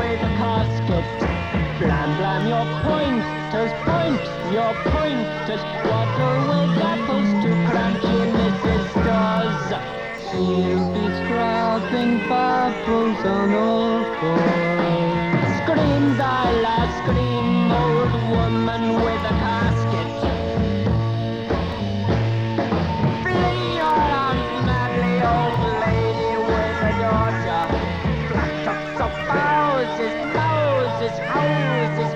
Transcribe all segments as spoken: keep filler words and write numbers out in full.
with a casket. Blam, blam, your pointers, point your pointers. Water with apples to crunchy Missus Dawes. She'll be scrubbing bubbles on all fours. Scream, Delilah, scream, old woman with a casket. Flee your arms madly, old lady with a daughter. Flat tops of houses, houses, houses.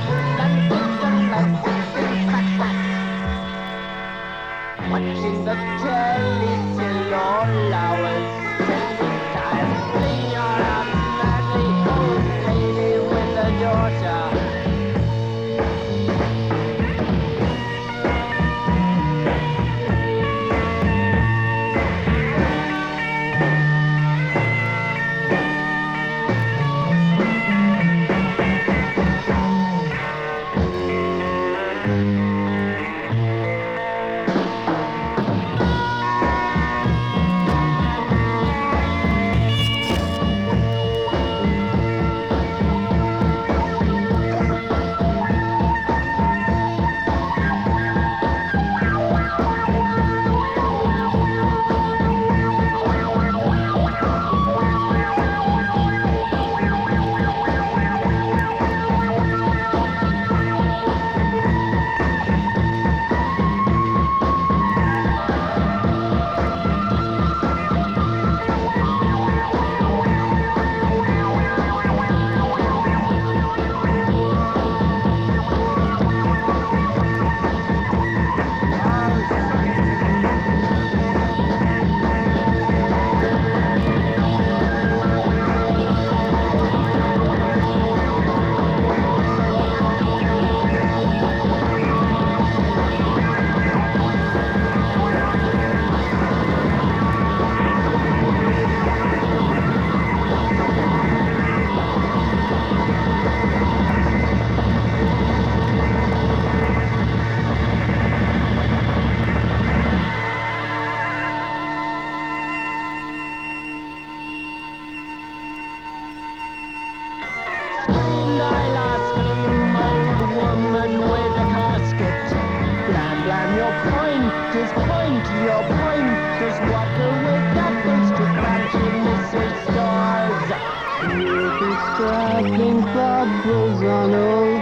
Watching the telly till all hours, telly time. Flee your arms madly, old lady with a daughter. Pointers, point your pointers, water with apples to crunchy Missus Dawes. You'll be scrubbing bubbles on all